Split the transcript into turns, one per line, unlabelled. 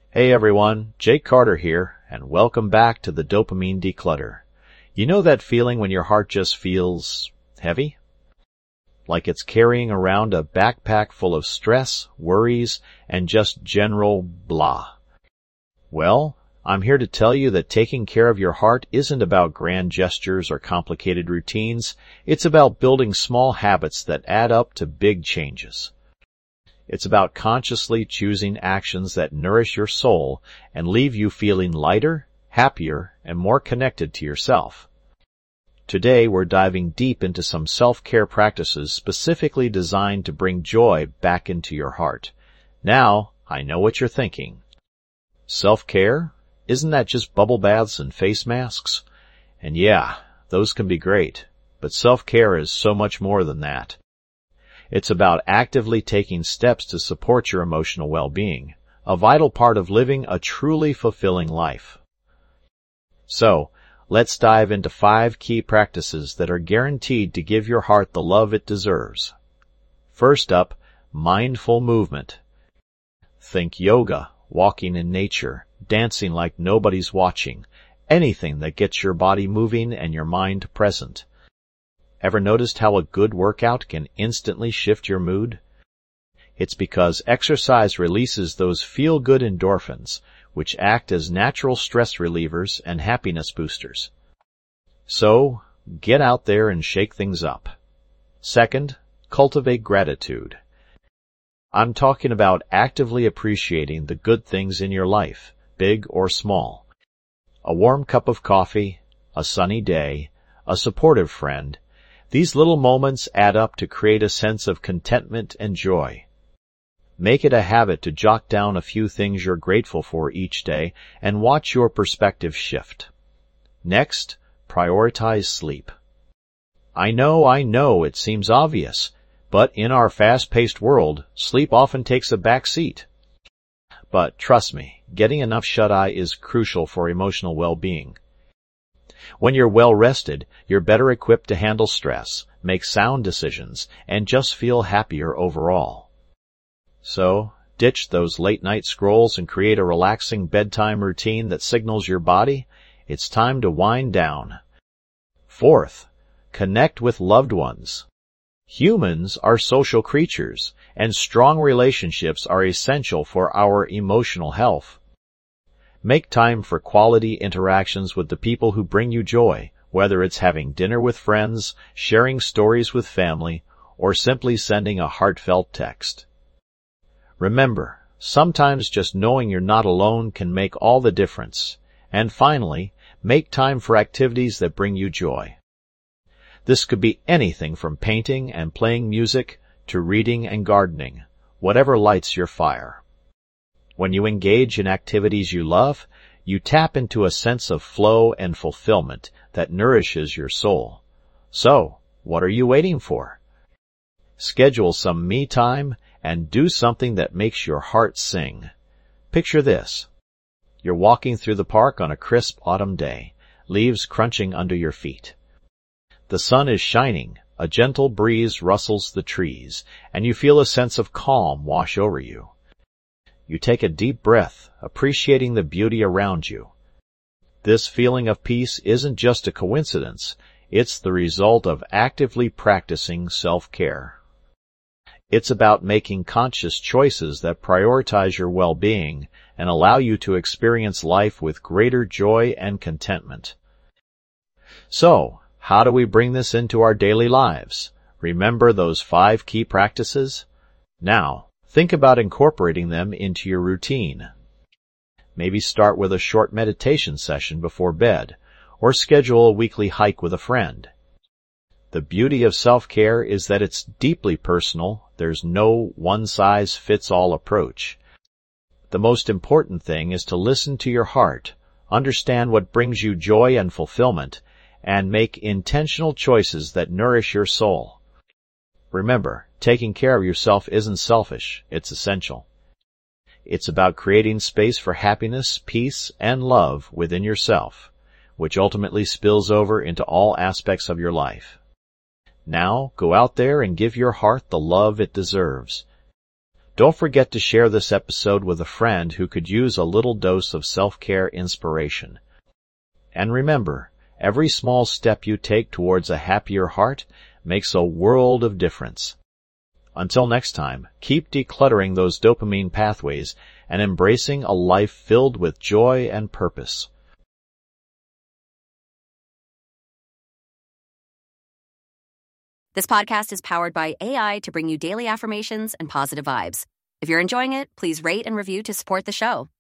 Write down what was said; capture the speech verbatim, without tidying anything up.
Hey everyone, Jake Carter here, and welcome back to the Dopamine Declutter. You know that feeling when your heart just feels heavy? Like it's carrying around a backpack full of stress, worries, and just general blah. Well, I'm here to tell you that taking care of your heart isn't about grand gestures or complicated routines. It's about building small habits that add up to big changes. It's about consciously choosing actions that nourish your soul and leave you feeling lighter, happier, and more connected to yourself. Today we're diving deep into some self-care practices specifically designed to bring joy back into your heart. Now, I know what you're thinking. Self-care? Isn't that just bubble baths and face masks? And yeah, those can be great, but self-care is so much more than that. It's about actively taking steps to support your emotional well-being, a vital part of living a truly fulfilling life. So, let's dive into five key practices that are guaranteed to give your heart the love it deserves. First up, mindful movement. Think yoga, walking in nature, dancing like nobody's watching, anything that gets your body moving and your mind present. Ever noticed how a good workout can instantly shift your mood? It's because exercise releases those feel-good endorphins, which act as natural stress relievers and happiness boosters. So, get out there and shake things up. Second, cultivate gratitude. I'm talking about actively appreciating the good things in your life, big or small. A warm cup of coffee, a sunny day, a supportive friend. These little moments add up to create a sense of contentment and joy. Make it a habit to jot down a few things you're grateful for each day and watch your perspective shift. Next, prioritize sleep. I know, I know, it seems obvious, but in our fast-paced world, sleep often takes a back seat. But trust me, getting enough shut-eye is crucial for emotional well-being. When you're well-rested, you're better equipped to handle stress, make sound decisions, and just feel happier overall. So, ditch those late-night scrolls and create a relaxing bedtime routine that signals your body it's time to wind down. Fourth, connect with loved ones. Humans are social creatures, and strong relationships are essential for our emotional health. Make time for quality interactions with the people who bring you joy, whether it's having dinner with friends, sharing stories with family, or simply sending a heartfelt text. Remember, sometimes just knowing you're not alone can make all the difference. And finally, make time for activities that bring you joy. This could be anything from painting and playing music to reading and gardening, whatever lights your fire. When you engage in activities you love, you tap into a sense of flow and fulfillment that nourishes your soul. So, what are you waiting for? Schedule some me time and do something that makes your heart sing. Picture this. You're walking through the park on a crisp autumn day, leaves crunching under your feet. The sun is shining, a gentle breeze rustles the trees, and you feel a sense of calm wash over you. You take a deep breath, appreciating the beauty around you. This feeling of peace isn't just a coincidence, it's the result of actively practicing self-care. It's about making conscious choices that prioritize your well-being and allow you to experience life with greater joy and contentment. So, how do we bring this into our daily lives? Remember those five key practices? Now, think about incorporating them into your routine. Maybe start with a short meditation session before bed, or schedule a weekly hike with a friend. The beauty of self-care is that it's deeply personal. There's no one-size-fits-all approach. The most important thing is to listen to your heart, understand what brings you joy and fulfillment, and make intentional choices that nourish your soul. Remember, taking care of yourself isn't selfish, it's essential. It's about creating space for happiness, peace, and love within yourself, which ultimately spills over into all aspects of your life. Now, go out there and give your heart the love it deserves. Don't forget to share this episode with a friend who could use a little dose of self-care inspiration. And remember, every small step you take towards a happier heart makes a world of difference. Until next time, keep decluttering those dopamine pathways and embracing a life filled with joy and purpose.
This podcast is powered by A I to bring you daily affirmations and positive vibes. If you're enjoying it, please rate and review to support the show.